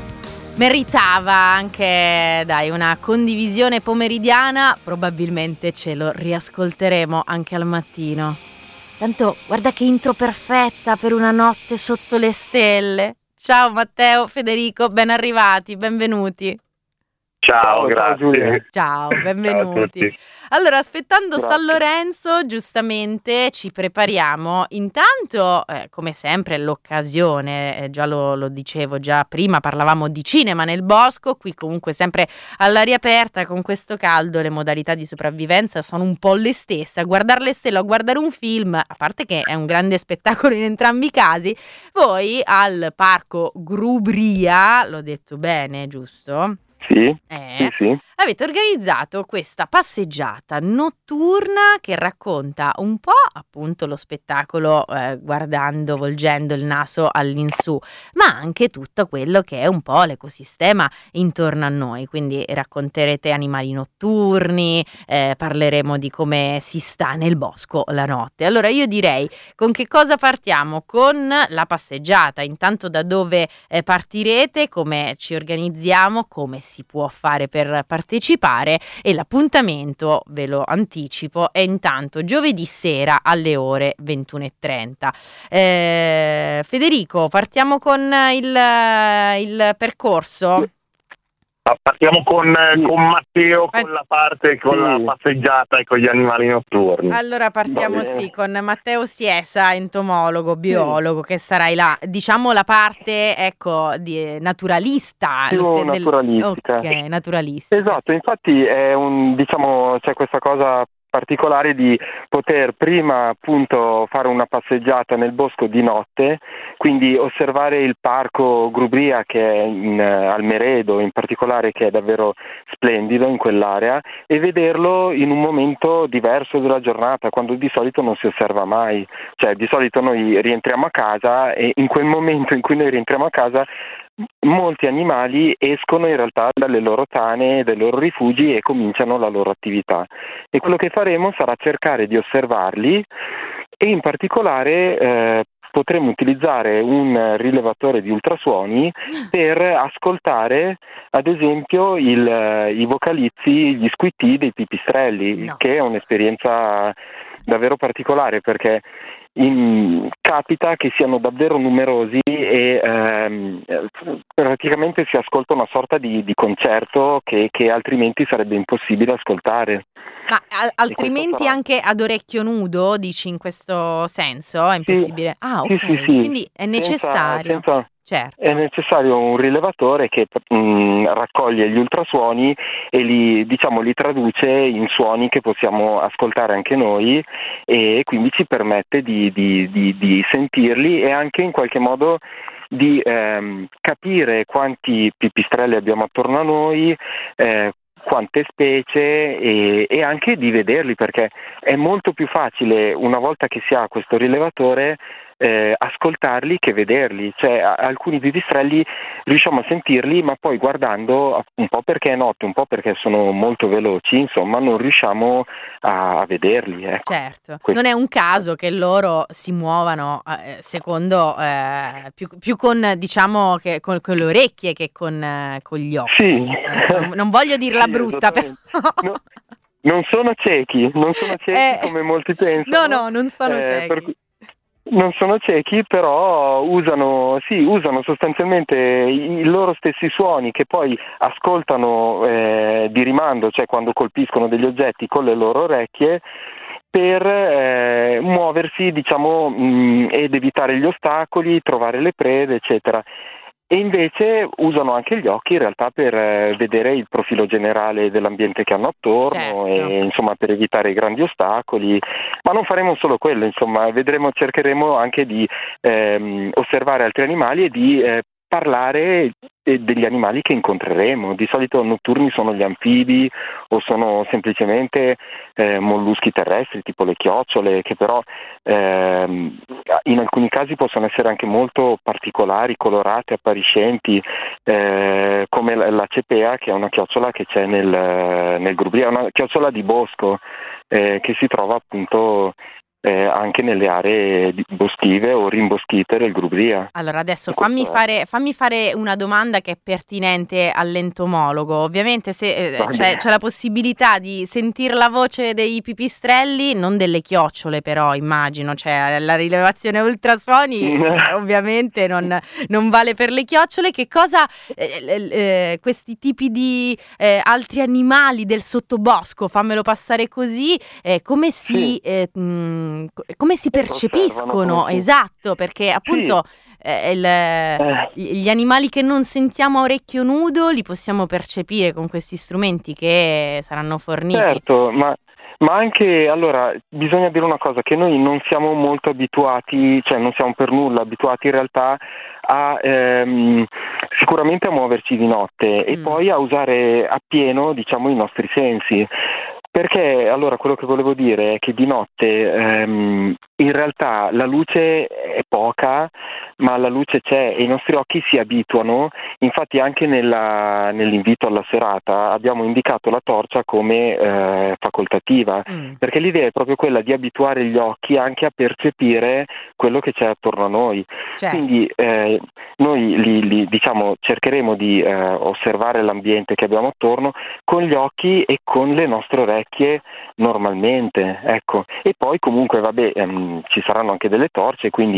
Meritava anche, dai, una condivisione pomeridiana. Probabilmente ce lo riascolteremo anche al mattino. Tanto guarda che intro perfetta per una notte sotto le stelle. Ciao Matteo, Federico, ben arrivati, benvenuti. Ciao, grazie. Giulia. Ciao, benvenuti. Ciao a tutti. Allora, aspettando Grazie. San Lorenzo, giustamente ci prepariamo. Intanto, eh, come sempre, l'occasione, eh, già lo, lo dicevo già prima, parlavamo di cinema nel bosco, qui comunque sempre all'aria aperta, con questo caldo le modalità di sopravvivenza sono un po' le stesse. A guardare le stelle o a guardare un film, a parte che è un grande spettacolo in entrambi i casi, voi al parco Grubria, l'ho detto bene, giusto? Sì, Eh, sì, sì. avete organizzato questa passeggiata notturna che racconta un po' appunto lo spettacolo, eh, guardando, volgendo il naso all'insù, ma anche tutto quello che è un po' l'ecosistema intorno a noi. Quindi racconterete animali notturni, eh, parleremo di come si sta nel bosco la notte. Allora io direi, con che cosa partiamo? Con la passeggiata. Intanto da dove eh, partirete, come ci organizziamo, come si può fare per partecipare, e l'appuntamento, ve lo anticipo, è intanto giovedì sera alle ore ventuno e trenta. Eh, Federico, partiamo con il, il percorso. Ah, Partiamo con, eh, con Matteo, Eh, con la parte, con la sì. passeggiata e con gli animali notturni. Allora partiamo Va bene. sì con Matteo Siesa, entomologo, biologo, che sarai là, diciamo la parte, ecco, di, naturalista. Più se- naturalistica. Ok, naturalistica. Esatto, infatti è un, diciamo, c'è questa cosa particolare di poter prima appunto fare una passeggiata nel bosco di notte, quindi osservare il parco Grubria che è in, eh, al Meredo in particolare, che è davvero splendido in quell'area, e vederlo in un momento diverso della giornata, quando di solito non si osserva mai. Cioè di solito noi rientriamo a casa e in quel momento in cui noi rientriamo a casa molti animali escono in realtà dalle loro tane, dai loro rifugi, e cominciano la loro attività. E quello che faremo sarà cercare di osservarli, e in particolare eh, potremo utilizzare un rilevatore di ultrasuoni per ascoltare ad esempio il, i vocalizzi, gli squitti dei pipistrelli, No. che è un'esperienza davvero particolare, perché in- capita che siano davvero numerosi e ehm, praticamente si ascolta una sorta di, di concerto che, che altrimenti sarebbe impossibile ascoltare. Ma al- altrimenti sarà- anche ad orecchio nudo, dici, in questo senso? È impossibile? Ah, ok. Sì, sì, sì. Quindi è Senza- necessario. senza- Certo. È necessario un rilevatore che mh, raccoglie gli ultrasuoni e li, diciamo, li traduce in suoni che possiamo ascoltare anche noi, e quindi ci permette di, di- di- di sentirli e anche in qualche modo di ehm, capire quanti pipistrelli abbiamo attorno a noi, eh, quante specie, e, e anche di vederli, perché è molto più facile una volta che si ha questo rilevatore eh, ascoltarli che vederli. Cioè a- alcuni pipistrelli riusciamo a sentirli, ma poi guardando, un po' perché è notte, un po' perché sono molto veloci, insomma non riusciamo a, a vederli, ecco. Certo, Questo- non è un caso che loro si muovano eh, secondo eh, più, più con, diciamo, che con, con le orecchie che con, eh, con gli occhi. Sì. Eh, non, non voglio dirla Sì, brutta, però. esattamente. No, non sono ciechi, non sono ciechi Eh, come molti pensano. No, no, non sono Eh, ciechi. per cui- Non sono ciechi, però usano, sì, usano sostanzialmente i, i loro stessi suoni, che poi ascoltano eh, di rimando, cioè quando colpiscono degli oggetti con le loro orecchie, per eh, muoversi, diciamo, mh, ed evitare gli ostacoli, trovare le prede, eccetera. E invece usano anche gli occhi in realtà per eh, vedere il profilo generale dell'ambiente che hanno attorno, Certo. e insomma per evitare i grandi ostacoli. Ma non faremo solo quello, insomma, vedremo, cercheremo anche di ehm, osservare altri animali e di eh, parlare eh, degli animali che incontreremo. Di solito notturni sono gli anfibi o sono semplicemente eh, molluschi terrestri tipo le chiocciole, che però ehm, in alcuni casi possono essere anche molto particolari, colorate, appariscenti, eh, come la, la cepea, che è una chiocciola che c'è nel, nel Grubria, una chiocciola di bosco eh, che si trova appunto eh, anche nelle aree di- boschive o rimboschite del Grubria. Allora adesso Questo fammi è. fare, fammi fare una domanda che è pertinente all'entomologo. Ovviamente se eh, Va c'è, bene. c'è la possibilità di sentire la voce dei pipistrelli, non delle chiocciole però immagino, cioè la rilevazione ultrasuoni ovviamente non, non vale per le chiocciole. Che cosa eh, eh, eh, questi tipi di eh, altri animali del sottobosco, fammelo passare così, eh, come si, Sì. eh, mh, co- come si percepiscono? come si- Esatto, perché appunto eh, il- Eh. gli animali che non sentiamo a orecchio nudo li possiamo percepire con questi strumenti che saranno forniti. Certo, ma, ma anche, allora, bisogna dire una cosa, che noi non siamo molto abituati, cioè non siamo per nulla abituati in realtà a ehm, sicuramente a muoverci di notte e Mm. poi a usare appieno, diciamo, i nostri sensi. Perché allora quello che volevo dire è che di notte ehm, in realtà la luce è poca, ma la luce c'è e i nostri occhi si abituano. Infatti anche nella- nell'invito alla serata abbiamo indicato la torcia come eh, facoltativa, Mm. perché l'idea è proprio quella di abituare gli occhi anche a percepire quello che c'è attorno a noi. Certo. Quindi eh, noi li, li, diciamo, cercheremo di eh, osservare l'ambiente che abbiamo attorno con gli occhi e con le nostre orecchie normalmente, ecco. E poi comunque vabbè ehm, ci saranno anche delle torce, quindi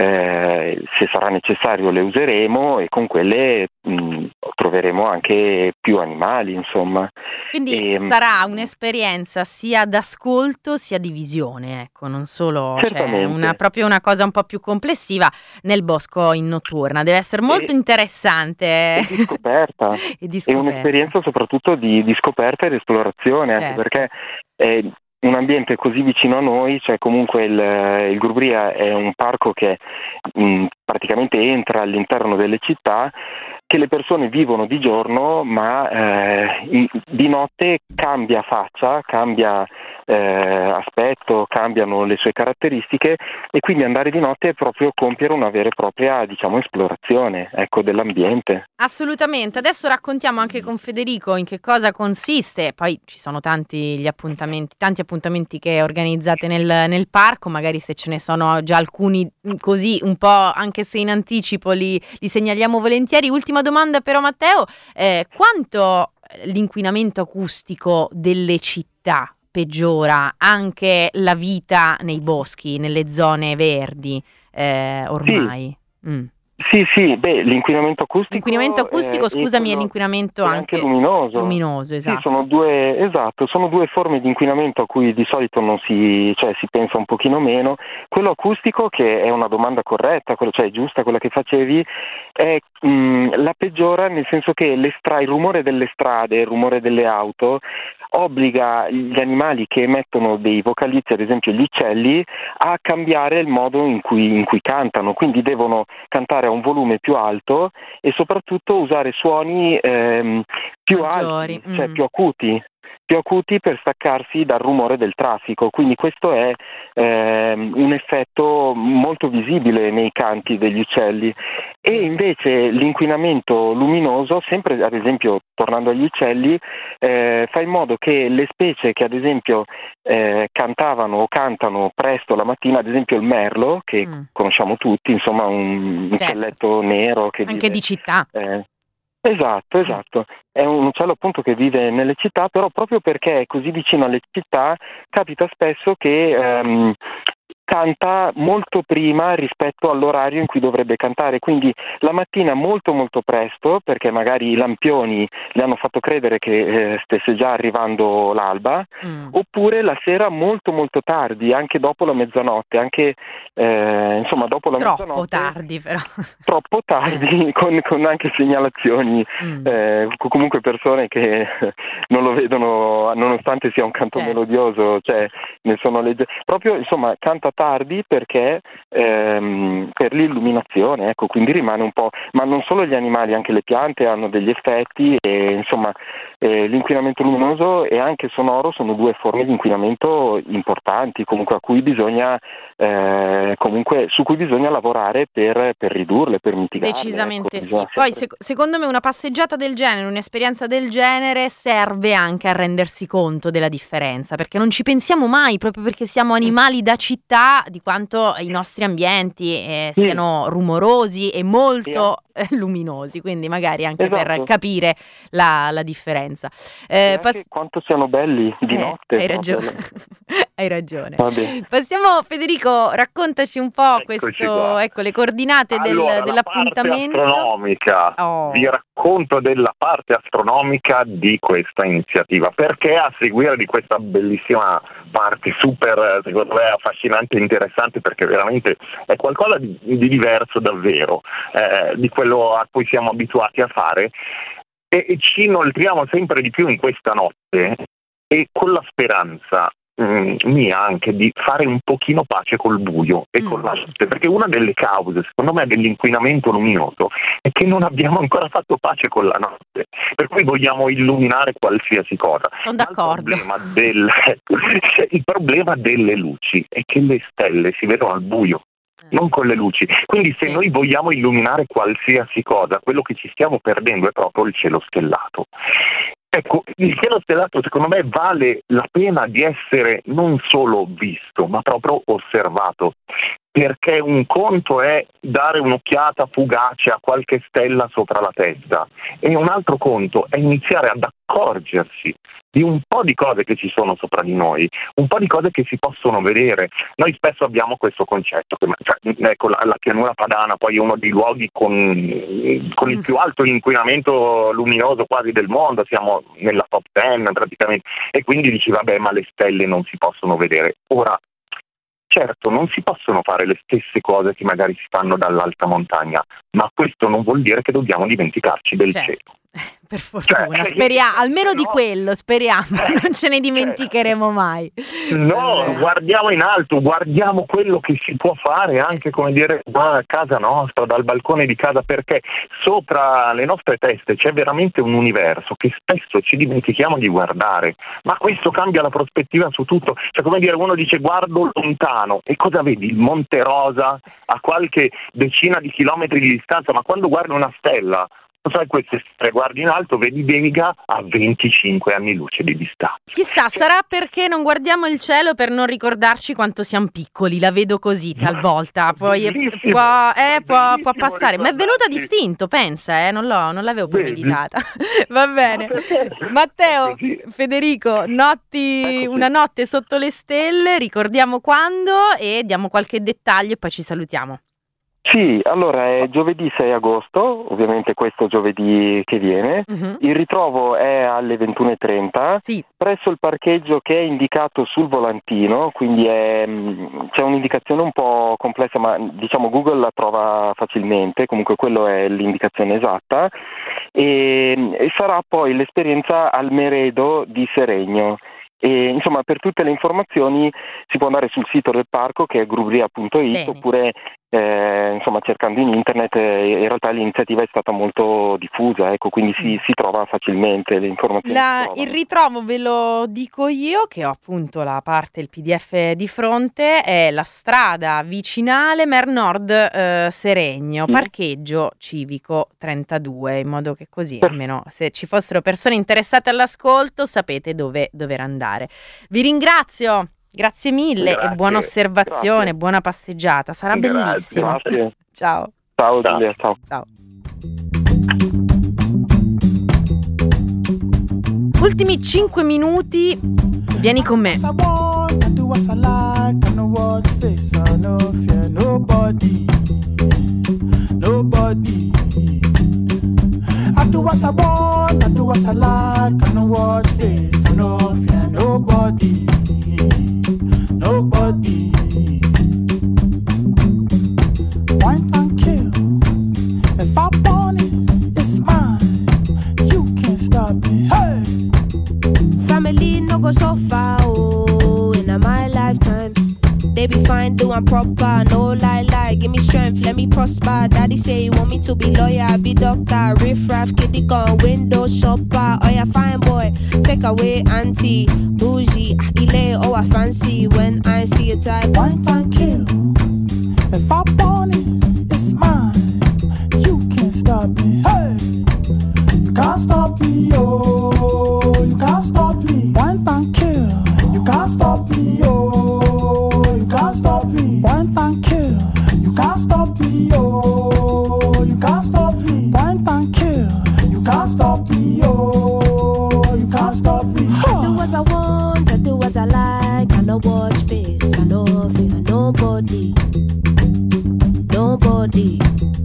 eh, se sarà necessario le useremo e con quelle mh, troveremo anche più animali, insomma. Quindi E, sarà un'esperienza sia d'ascolto sia di visione, ecco, non solo, cioè Certamente. una, proprio una cosa un po' più complessiva nel bosco in notturna. Deve essere molto E- interessante. e di scoperta. E di È scoperta. un'esperienza soprattutto di, di scoperta e di esplorazione, anche Certo. perché è un ambiente così vicino a noi, cioè comunque il, il Grubria è un parco che mh, praticamente entra all'interno delle città, che le persone vivono di giorno, ma eh, in- di notte cambia faccia, cambia eh, aspetto, cambiano le sue caratteristiche e quindi andare di notte è proprio compiere una vera e propria, diciamo, esplorazione, ecco, dell'ambiente. Assolutamente. Adesso raccontiamo anche con Federico in che cosa consiste. Poi ci sono tanti gli appuntamenti, tanti appuntamenti che organizzate nel, nel parco, magari se ce ne sono già alcuni mh, così un po', anche se in anticipo li, li segnaliamo volentieri. Ultima domanda però Matteo, eh, quanto l'inquinamento acustico delle città peggiora anche la vita nei boschi, nelle zone verdi eh, ormai? Mm. Sì, sì, beh, l'inquinamento acustico. L'inquinamento acustico, eh, scusami, è quello- l'inquinamento è anche, anche luminoso. luminoso, esatto. Sì, sono due, esatto, sono due forme di inquinamento a cui di solito non si, cioè si pensa un pochino meno. Quello acustico, che è una domanda corretta, quello, cioè giusta quella che facevi, è mh, la peggiora nel senso che le stra- il rumore delle strade, il rumore delle auto obbliga gli animali che emettono dei vocalizzi, ad esempio gli uccelli, a cambiare il modo in cui, in cui cantano, quindi devono cantare a un volume più alto e soprattutto usare suoni ehm, più Maggiori, alti, cioè mm. più acuti, più acuti per staccarsi dal rumore del traffico, quindi questo è ehm, un effetto molto visibile nei canti degli uccelli. E invece l'inquinamento luminoso, sempre ad esempio tornando agli uccelli, eh, fa in modo che le specie che ad esempio eh, cantavano o cantano presto la mattina, ad esempio il merlo, che Mm. conosciamo tutti, insomma un Certo. uccelletto nero che Anche vive, di città. eh, esatto, esatto. È un uccello appunto che vive nelle città, però proprio perché è così vicino alle città capita spesso che ehm, canta molto prima rispetto all'orario in cui dovrebbe cantare, quindi la mattina molto molto presto, perché magari i lampioni le hanno fatto credere che eh, stesse già arrivando l'alba, Mm. oppure la sera molto molto tardi, anche dopo la mezzanotte, anche eh, insomma dopo la Troppo mezzanotte, tardi però. troppo tardi, con, con anche segnalazioni, Mm. eh, co- comunque persone che non lo vedono, nonostante sia un canto Certo. melodioso, cioè ne sono legge- proprio insomma canta tardi tardi perché ehm, per l'illuminazione, ecco, quindi rimane un po', ma non solo gli animali, anche le piante hanno degli effetti e insomma eh, l'inquinamento luminoso e anche sonoro sono due forme di inquinamento importanti, comunque a cui bisogna eh, comunque su cui bisogna lavorare per, per ridurle, per mitigarle. Decisamente ecco, sì. Poi sec- secondo me una passeggiata del genere, un'esperienza del genere serve anche a rendersi conto della differenza, perché non ci pensiamo mai, proprio perché siamo animali da città, di quanto i nostri ambienti eh, siano rumorosi e molto eh, luminosi, quindi magari anche Esatto. per capire la, la differenza. E Eh, anche pass- quanto siano belli di eh, notte. hai proprio. ragione. Hai ragione. Va bene. Passiamo, Federico, raccontaci un po' Eccoci questo, qua. ecco, le coordinate del- Allora, la dell'appuntamento. parte astronomica. Oh. Vi racconto della parte astronomica di questa iniziativa, perché a seguire di questa bellissima parte super, secondo me, affascinante e interessante, perché veramente è qualcosa di, di diverso davvero eh, di quello a cui siamo abituati a fare, e, e ci inoltriamo sempre di più in questa notte, e con la speranza mm, mia anche di fare un pochino pace col buio e con la notte, perché una delle cause, secondo me, dell'inquinamento luminoso è che non abbiamo ancora fatto pace con la notte, per cui vogliamo illuminare qualsiasi cosa. Sono d'accordo. Il problema, del, il problema delle luci è che le stelle si vedono al buio, non con le luci, quindi se Sì. noi vogliamo illuminare qualsiasi cosa, quello che ci stiamo perdendo è proprio il cielo stellato. Ecco, il cielo stellato secondo me vale la pena di essere non solo visto, ma proprio osservato, perché un conto è dare un'occhiata fugace a qualche stella sopra la testa, e un altro conto è iniziare ad accorgersi di un po' di cose che ci sono sopra di noi, un po' di cose che si possono vedere. Noi spesso abbiamo questo concetto, che, cioè, ecco, la, la pianura padana poi è uno dei luoghi con, con il più alto inquinamento luminoso quasi del mondo, siamo nella top ten praticamente, e quindi dici vabbè, ma le stelle non si possono vedere. Ora, certo, non si possono fare le stesse cose che magari si fanno dall'alta montagna, ma questo non vuol dire che dobbiamo dimenticarci del Certo. cielo. Per fortuna, Cioè, speriamo, almeno di no. quello, speriamo, non ce ne dimenticheremo mai. No, Eh. guardiamo in alto, guardiamo quello che si può fare anche, Eh sì. come dire, da casa nostra, dal balcone di casa, perché sopra le nostre teste c'è veramente un universo che spesso ci dimentichiamo di guardare, ma questo cambia la prospettiva su tutto. Cioè, come dire, uno dice guardo lontano e cosa vedi? Il Monte Rosa a qualche decina di chilometri di distanza, ma quando guardi una stella, sai, queste stelle, guardi in alto, vedi Vega a venticinque anni luce di distanza. Chissà, sarà perché non guardiamo il cielo per non ricordarci quanto siamo piccoli, la vedo così talvolta, poi Bellissimo, può, eh, può, può bellissimo passare, ma è venuta ricordarci. distinto, pensa, eh, non, l'ho, non l'avevo Vedi? premeditata. Va bene. Matteo, Così. Federico, notti, Eccoci. una notte sotto le stelle, ricordiamo quando e diamo qualche dettaglio e poi ci salutiamo. Sì, allora è giovedì sei agosto, ovviamente questo giovedì che viene. Mhm. Il ritrovo è alle ventuno e trenta Sì. presso il parcheggio che è indicato sul volantino, quindi è, mh, c'è un'indicazione un po' complessa, ma diciamo Google la trova facilmente, comunque quello è l'indicazione esatta, e, e sarà poi l'esperienza al Meredo di Seregno. E insomma, per tutte le informazioni si può andare sul sito del parco, che è grubria punto it, Bene. oppure eh, insomma cercando in internet. Eh, in realtà l'iniziativa è stata molto diffusa, ecco, quindi si, Mm. si trova facilmente le informazioni. La- si trovano. il ritrovo ve lo dico io, che ho appunto la parte, il P D F di fronte, è la strada vicinale Mer Nord eh, Seregno, Sì. parcheggio civico trentadue, in modo che così almeno se ci fossero persone interessate all'ascolto sapete dove dover andare. Vi ringrazio, grazie mille Grazie, e buona osservazione, grazie. buona passeggiata, sarà Grazie. bellissimo. Grazie. Ciao. Ciao Ciao. Giulia, ciao. Ciao. Ultimi cinque minuti, vieni con me. I want, I do what I like, I know what face, I no fear nobody, nobody. I do what I want, I do what I like, I know what face, I no fear nobody, nobody. Point and kill, if I want it, it's mine, you can't stop me, hey! Family no go so far, oh, in my lifetime. They be fine, do I'm proper. No lie, lie, give me strength, let me prosper. Daddy say you want me to be lawyer, be doctor. Riff raff, kitty gun, window shopper. Oh yeah, fine boy, take away auntie. Bougie, Akile, oh I fancy. When I see a type, one time kill. If I want it, it's mine. You can't stop me. Hey, you can't stop me, oh. You can't stop me. One time kill. You can't stop me, oh. You can't stop me. One time kill. You can't stop me, oh. You can't stop me. One time kill. You can't stop me, oh. You can't stop me. I do as I want, I do as I like. I no watch face, I no fear nobody. Nobody.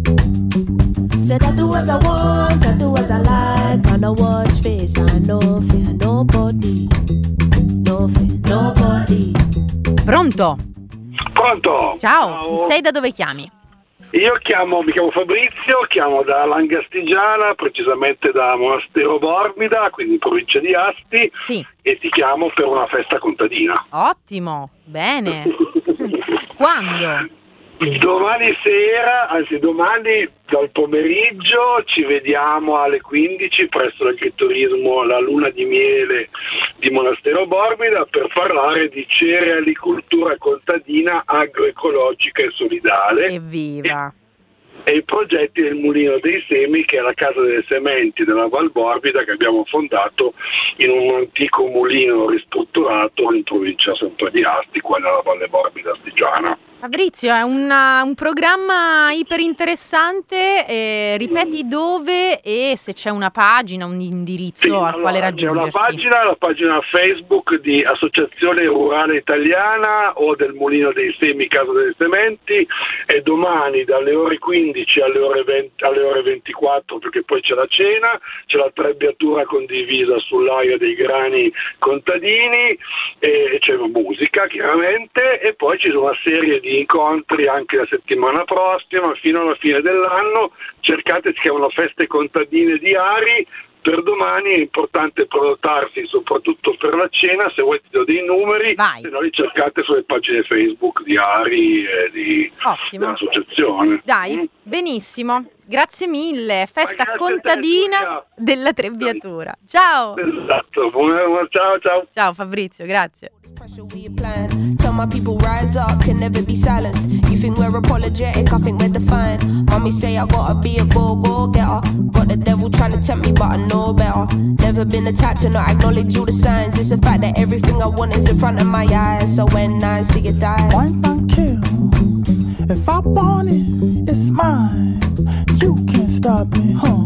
Said I do as I want, I do as I like. I no watch face, I no fear nobody. No fear nobody. Pronto? Pronto? Ciao, Ciao. Chi sei, da dove chiami? Io chiamo, mi chiamo Fabrizio, chiamo da Langastigiana, precisamente da Monastero Borbida, quindi in provincia di Asti, sì. E ti chiamo per una festa contadina. Ottimo, bene. Quando? Domani sera, anzi domani dal pomeriggio ci vediamo alle quindici presso l'agriturismo La Luna di Miele di Monastero Borbida per parlare di cerealicoltura contadina agroecologica e solidale. Evviva! E i progetti del Mulino dei Semi, che è la casa delle sementi della Val Borbida, che abbiamo fondato in un antico mulino ristrutturato in provincia sempre di Asti, qua nella Valle Borbida Astigiana. Fabrizio, è una, un programma iper interessante, eh, ripeti dove e se c'è una pagina, un indirizzo Sì, al allora, quale c'è raggiungerti. una pagina, la pagina Facebook di Associazione Rurale Italiana o del Mulino dei Semi Casa delle Sementi, e domani dalle ore quindici alle ore venti, alle ore ventiquattro, perché poi c'è la cena, c'è la trebbiatura condivisa sull'aia dei grani contadini, e c'è musica chiaramente, e poi ci sono una serie di incontri anche la settimana prossima fino alla fine dell'anno. Cercate, si chiamano Feste Contadine di Ari. Per domani è importante prenotarsi, soprattutto per la cena. Se vuoi ti do dei numeri, Vai. se no li cercate sulle pagine Facebook di Ari e di, dell'associazione. Dai, Mm. benissimo. Grazie mille. Festa grazie a te, contadina Giulia. della trebbiatura. Ciao. Esatto, buona, buona- ciao ciao. Ciao Fabrizio, grazie. Plan. Tell my people rise up, can never be silenced. You think we're apologetic, I think we're defiant. Mommy say I gotta be a go-go-getter. Got the devil trying to tempt me, but I know better. Never been the type to not acknowledge all the signs. It's the fact that everything I want is in front of my eyes. So when I see it die, One time kill. If I want it, it's mine. You can't stop me, huh?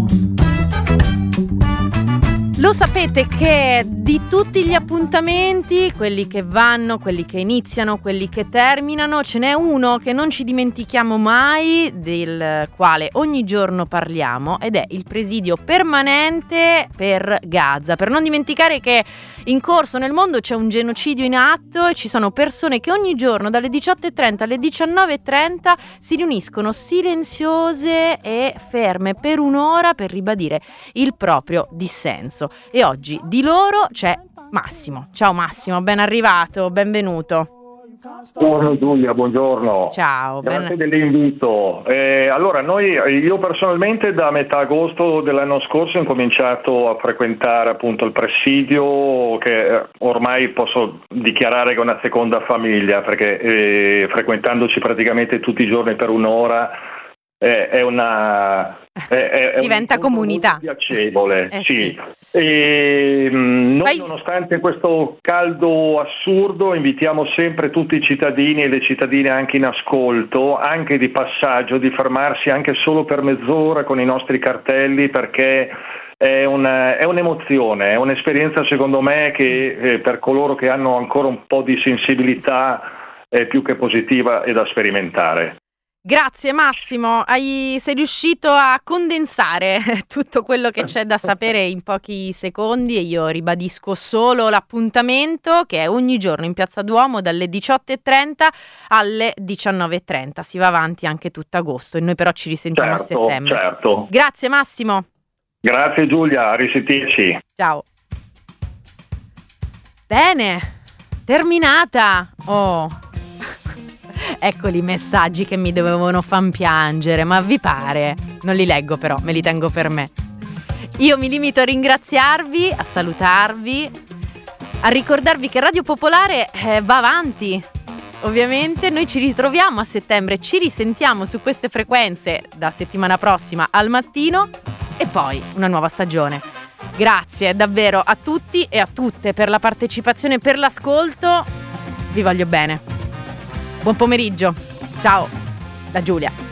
Lo sapete che di tutti gli appuntamenti, quelli che vanno, quelli che iniziano, quelli che terminano, ce n'è uno che non ci dimentichiamo mai, del quale ogni giorno parliamo, ed è il presidio permanente per Gaza. Per non dimenticare che in corso nel mondo c'è un genocidio in atto e ci sono persone che ogni giorno dalle diciotto e trenta alle diciannove e trenta si riuniscono silenziose e ferme per un'ora per ribadire il proprio dissenso. E oggi di loro c'è Massimo. Ciao Massimo, ben arrivato, benvenuto. Buongiorno Giulia, buongiorno. Ciao, Grazie ben... dell'invito. Eh, allora, noi, io personalmente da metà agosto dell'anno scorso ho incominciato a frequentare appunto il presidio, che ormai posso dichiarare che è una seconda famiglia, perché eh, frequentandoci praticamente tutti i giorni per un'ora eh, è una... È, è diventa un comunità piacevole, eh, sì. sì. E, mh, noi Vai. nonostante questo caldo assurdo invitiamo sempre tutti i cittadini e le cittadine anche in ascolto, anche di passaggio, di fermarsi anche solo per mezz'ora con i nostri cartelli, perché è, una, è un'emozione, è un'esperienza secondo me che eh, per coloro che hanno ancora un po' di sensibilità è più che positiva e da sperimentare. Grazie Massimo, hai, sei riuscito a condensare tutto quello che c'è da sapere in pochi secondi, e io ribadisco solo l'appuntamento che è ogni giorno in Piazza Duomo dalle diciotto e trenta alle diciannove e trenta, si va avanti anche tutto agosto e noi però ci risentiamo Certo, a settembre. certo. Grazie Massimo. Grazie Giulia, a risentirci. Ciao. Bene, terminata. Oh. Eccoli i messaggi che mi dovevano fan piangere, ma vi pare? Non li leggo però, me li tengo per me. Io mi limito a ringraziarvi, a salutarvi, a ricordarvi che Radio Popolare eh, va avanti. Ovviamente noi ci ritroviamo a settembre, ci risentiamo su queste frequenze da settimana prossima al mattino e poi una nuova stagione. Grazie davvero a tutti e a tutte per la partecipazione, per l'ascolto. Vi voglio bene. Buon pomeriggio. Ciao da Giulia.